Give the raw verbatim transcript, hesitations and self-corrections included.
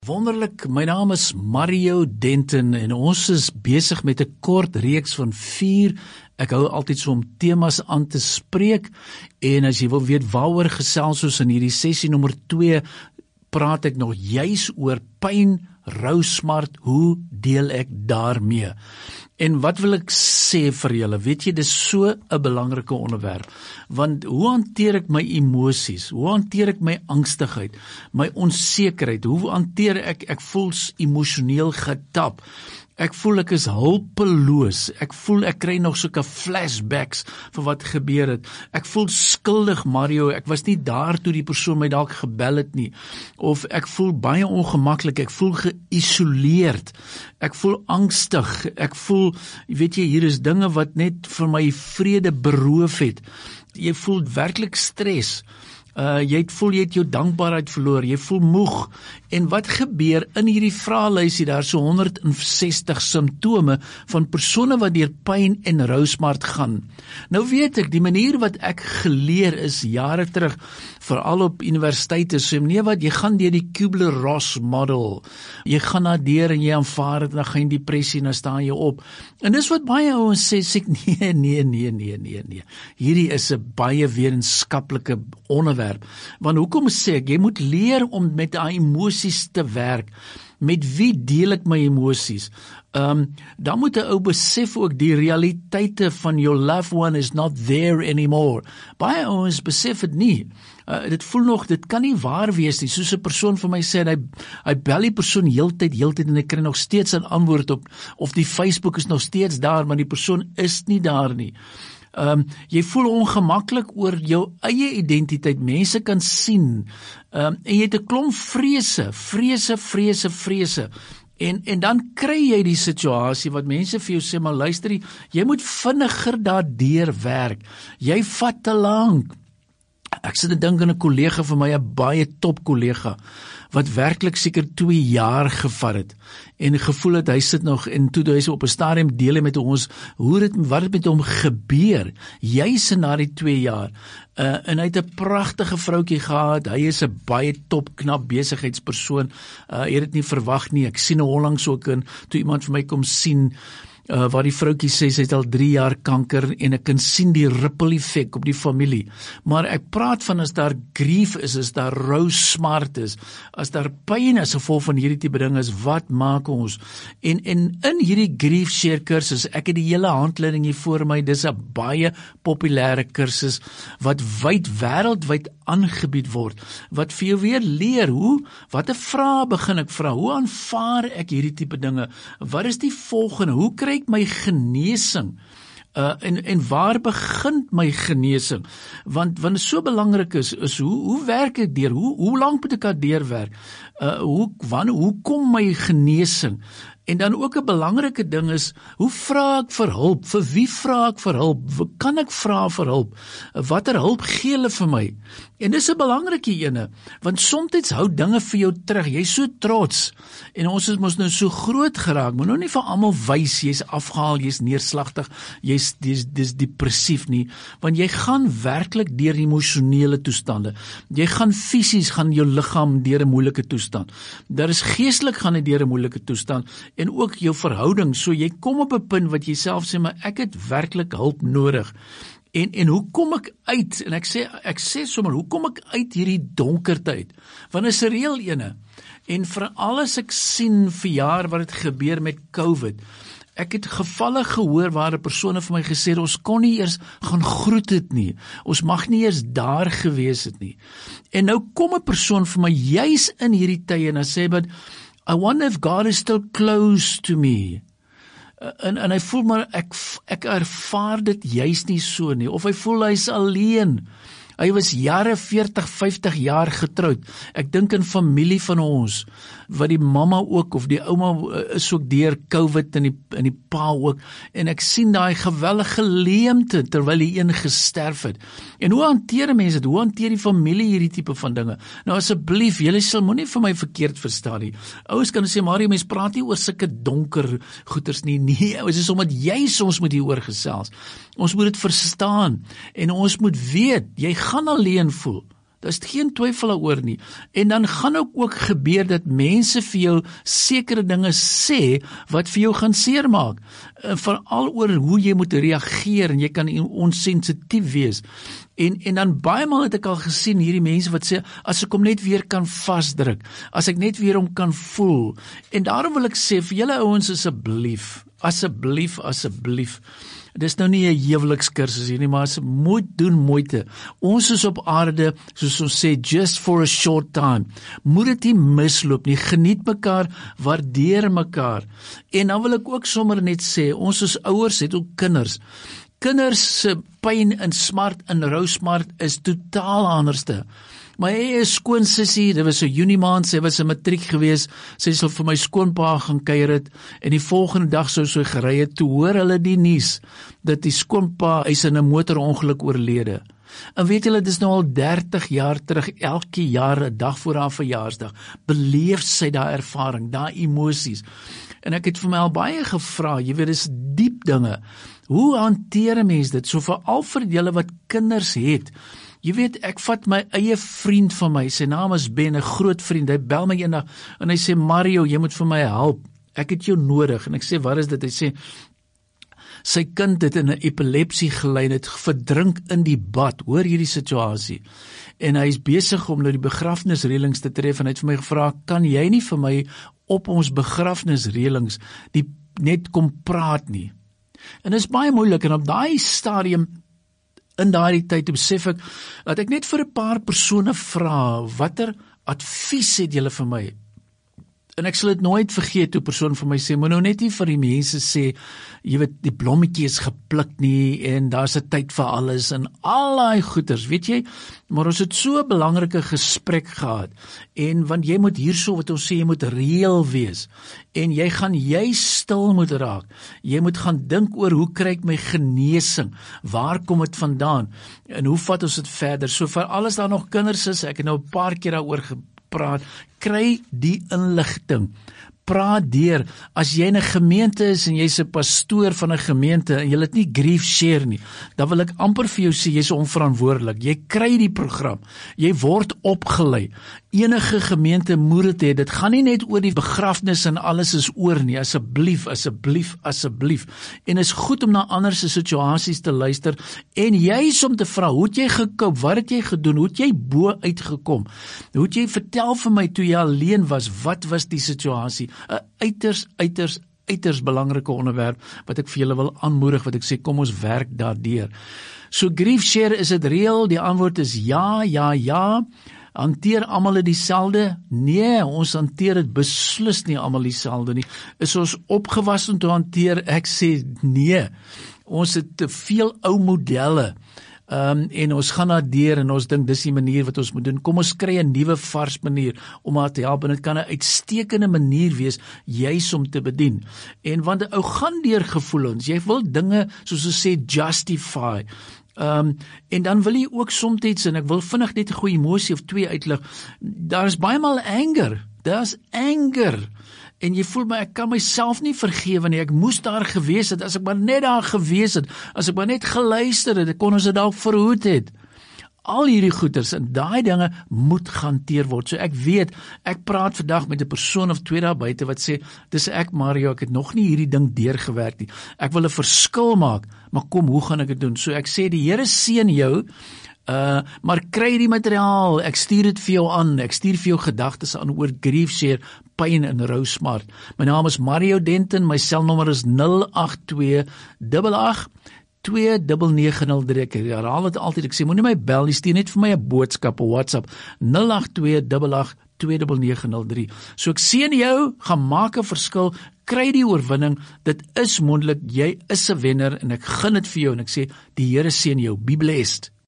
Wonderlik, my naam is Mario Denton en ons is besig met 'n kort reeks van vier. Ek hou altyd so om temas aan te spreek en as jy wil weet waaroor gesels ons in hierdie sessie nommer twee, praat ek nog juis oor pyn, rou, smart, hoe deel ek daarmee? En wat wil ek sê vir julle? Weet jy, dis so 'n belangrike onderwerp, want hoe hanteer ek my emosies? Hoe hanteer ek my angstigheid, my onsekerheid? Hoe hanteer ek, ek voel emosioneel getap? Ek voel ek is hulpeloos, ek voel ek kry nog sulke flashbacks vir wat gebeur het, ek voel skuldig Mario, ek was nie daar toe die persoon my dalk gebel het nie, of ek voel baie ongemaklik, ek voel geïsoleerd, ek voel angstig, ek voel, weet jy, hier is dinge wat net vir my vrede beroof het, jy voel werklik stres, Uh, jy het voel jy het jou dankbaarheid verloor, jy voel moeg, en wat gebeur in hierdie vraelysie, daar so honderd sestig simptome van persone wat deur pyn en rou smart gaan. Nou weet ek, die manier wat ek geleer is jare terug, veral op universiteite, so nee wat, jy gaan deur die Kubler-Ross model, jy gaan na deur en jy aanvaar het, dan gaan jy depressie en dan staan jy op, en dis wat baie ouens sê, sê ek, nee, nee, nee, nee, nee, nee, hierdie is 'n baie wetenskaplike onderwerp, want hoekom sê ek, jy moet leer om met daai emosies te werk. Met wie deel ek my emosies? Um, dan moet 'n ou besef ook die realiteite van your loved one is not there anymore. Baie ouens besef dit nie. Uh, dit voel nog, dit kan nie waar wees nie. Soos 'n persoon vir my sê, hy, hy bel die persoon heeltyd, heeltyd en hy kry nog steeds 'n antwoord op, of die Facebook is nog steeds daar, maar die persoon is nie daar nie. Um, jy voel ongemaklik oor jou eie identiteit, mense kan sien, um, en jy het 'n klomp vrese, vrese, vrese, vrese, en, en dan kry jy die situasie wat mense vir jou sê, maar luister, jy moet vinniger daardeur werk, jy vat te lank. Ek sit en dink aan 'n kollega van my, 'n baie top kollega, wat werklik seker twee jaar gevat het, en gevoel het, hy sit nog, en toe hy so op 'n stadium deel hy met ons, hoe het, wat het met hom gebeur, juis na die twee jaar, uh, en hy het 'n pragtige vroutjie gehad, hy is 'n baie top, knap besigheidspersoon, uh, hy het dit nie verwag nie, ek sien nou onlangs ook in, toe iemand vir my kom sien, Uh, waar die vroukie sê, sy het al drie jaar kanker, en ek kan sien die ripple effect op die familie, maar ek praat van as daar grief is, as daar rou smart is, as daar pyn is, gevolg van hierdie tipe ding is, wat maak ons? En, en in hierdie grief share kursus, ek het die hele handleiding hier voor my, dis 'n baie populêre kursus, wat wyd, wêreldwyd aangebied word, wat vir jou weer leer, hoe, wat 'n vrae begin ek vra, hoe aanvaar ek hierdie tipe dinge, wat is die volgende, hoe kry ek my genesing, uh, en, en waar begin my genesing, want, want het so belangrik is, is hoe, hoe werk ek deur, hoe, hoe lang moet ek deur werk, uh, hoe, wanneer, hoe kom my genesing, en dan ook 'n belangrike ding is, hoe vra ek vir hulp, vir wie vra ek vir hulp, kan ek vra vir hulp, watter hulp gee hulle vir my, en dis 'n belangrike ene, want soms hou dinge vir jou terug, jy is so trots, en ons is mos nou so groot geraak, moet nou nie vir almal wys, jy is afgehaal, jy is neerslagtig, jy is dis, dis depressief nie, want jy gaan werklik deur emosionele toestande, jy gaan fisies, gaan jou liggaam deur 'n moeilike toestand, daar is geestelik gaan dit deur 'n moeilike toestand, en ook jou verhouding, so jy kom op 'n punt wat jy self sê, maar ek het werklik hulp nodig, en, en hoe kom ek uit, en ek sê, ek sê sommer, hoe kom ek uit hierdie donkerte uit, want is 'n reël ene, en vir alles ek sien vir jaar wat het gebeur met COVID, ek het gevalle gehoor waar 'n persoon vir my gesê het, ons kon nie eers gaan groet het nie, ons mag nie eers daar gewees het nie, en nou kom 'n persoon vir my, juis in hierdie tye, en hy sê, but I wonder if God is still close to me. Uh, en, en hy voel maar, ek, ek ervaar dit juist nie so nie, of hy voel hy is alleen. Hy was jare veertig, vyftig jaar getroud. Ek dink in familie van ons, wat die mamma ook, of die ouma is ook deur COVID, en die, en die pa ook, en ek sien daai geweldige leemte, terwyl die een gesterf het. En hoe hanteer mense dit? Hoe hanteer die familie hierdie tipe van dinge? Nou asseblief, julle sal moenie vir my verkeerd verstaan nie. Ouers kan sê, Mario, mens praat nie oor sulke donker goeters nie, nee, dit is omdat jy soms moet hier oor gesels. Ons moet dit verstaan, en ons moet weet, jy gaan alleen voel. Daar is geen twyfel daaroor nie. En dan gaan ook ook gebeur dat mense vir jou sekere dinge sê wat vir jou gaan seermaak. Veral oor hoe jy moet reageer en jy kan onsensitief wees. En, en dan baie maal het ek al gesien hierdie mense wat sê, as ek hom net weer kan vasdruk, as ek net weer hom kan voel. En daarom wil ek sê, vir julle ouens asseblief, asseblief, asseblief, dis nou nie 'n huwelikskursus hier nie, maar as moet doen moeite. Ons is op aarde, soos ons sê, just for a short time. Moet dit nie misloop nie, geniet mekaar, waardeer mekaar. En dan wil ek ook sommer net sê, ons as ouers het ook kinders. Kinders se pyn en smart en rousmart is totaal anderste. My eie skoonsissie, dit was 'n Junie maand, sy was 'n matriek gewees, sy sal vir my skoonpa gaan kuier het, en die volgende dag sou sy gery het, toe hoor hulle die nuus, dat die skoonpa is in 'n motorongeluk oorlede. En weet julle, dit is nou al dertig jaar terug, elke jaar, 'n dag voor haar verjaarsdag, beleef sy daai ervaring, daai emosies. En ek het vir my al baie gevra, jy weet, dis diep dinge. Hoe hanteer 'n mens dit? So veral vir julle wat kinders het. Jy weet, ek vat my eie vriend van my, sy naam is Ben, 'n groot vriend, hy bel my eendag, en hy sê, Mario, jy moet vir my help, ek het jou nodig, en ek sê, wat is dit? Hy sê, sy kind het in 'n epilepsie gelei, het verdrink in die bad, hoor hierdie situasie, en hy is besig om nou die begrafnisreëlings te tref, en hy het vir my gevra, kan jy nie vir my op ons begrafnisreëlings die net kom praat nie? En dit is baie moeilik, en op daai stadium, in daardie tyd besef ek, dat ek net vir 'n paar persone vra, watter advies het julle vir my? En ek sal dit nooit vergeet, toe 'n persoon vir my sê, moet nou net nie vir die mense sê, jy weet, die blommetjie is gepluk nie, en daar's 'n tyd vir alles, en al daai goeters, weet jy, maar ons het so 'n belangrike gesprek gehad, en want jy moet hierso, wat ons sê, jy moet reël wees, en jy gaan jy stil moet raak, jy moet gaan dink oor, hoe kry ek my genesing, waar kom dit vandaan, en hoe vat ons dit verder, so vir alles daar nog kinders is, ek het nou 'n paar keer daaroor gepraat, kry die inligting, praat deur, as jy in 'n gemeente is, en jy's 'n pastoor van 'n gemeente, en jy het nie grief share nie, dan wil ek amper vir jou sê, jy's onverantwoordelik, jy kry die program, jy word opgelei, enige gemeente moet dit hê, dit gaan nie net oor die begrafnis en alles is oor nie, asseblief, asseblief, asseblief, en is goed om na ander se situasies te luister, en jy's om te vra, hoe het jy gekoop, wat het jy gedoen, hoe het jy bo uitgekom, hoe het jy, vertel vir my, toe jy alleen was, wat was die situasie, 'n uiters, uiters, uiters belangrike onderwerp, wat ek vir julle wil aanmoedig, wat ek sê, kom ons werk daardeur. So grief share, is dit reël? Die antwoord is ja, ja, ja. Hanteer almal dit dieselfde? Nee, ons hanteer dit beslis nie almal dieselfde nie. Is ons opgewas om te hanteer? Ek sê nee. Ons het te veel ou modelle. Um, en ons gaan daar deur en ons dink dis die manier wat ons moet doen. Kom ons kry 'n nuwe vars manier om haar te help, en dit kan 'n uitstekende manier wees, juis om te bedien. En want 'n ou gaan deur gevoelens, jy wil dinge, soos ons sê, justify. Um, en dan wil jy ook soms, en ek wil vinnig net 'n goeie emosie of twee uitlig, daar is baie maal anger, daar is anger, en jy voel my, ek kan myself nie vergewe nie, ek moes daar gewees het, as ek maar net daar gewees het, as ek maar net geluister het, ek kon ons dit dalk verhoed het. Al hierdie goeters, en daai dinge moet gehanteer word. So ek weet, ek praat vandag met 'n persoon of twee daar buite wat sê, dis ek Mario, ek het nog nie hierdie ding deurgewerk nie. Ek wil 'n verskil maak, maar kom, hoe gaan ek dit doen? So ek sê, die Here seën jou, uh, maar kry die materiaal, ek stuur dit vir jou aan, ek stuur vir jou gedagtes aan oor grief share, pyn en rousmart. My naam is Mario Denton, my selnommer is nul agt twee agt agt twee nege nege nul drie. Ek herhaal dit altyd, ek sê, moenie my bel nie, stuur net vir my 'n boodskap op WhatsApp, nul agt twee agt agt twee nege nege nul drie. So ek seën jou, gaan maak 'n verskil, kry die oorwinning, dit is moontlik, jy is 'n wenner, en ek gun dit vir jou, en ek sê, die Here seën jou, be blessed.